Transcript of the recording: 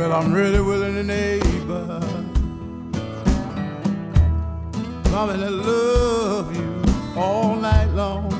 Well, I'm really willing and able, mama, to love you all night long.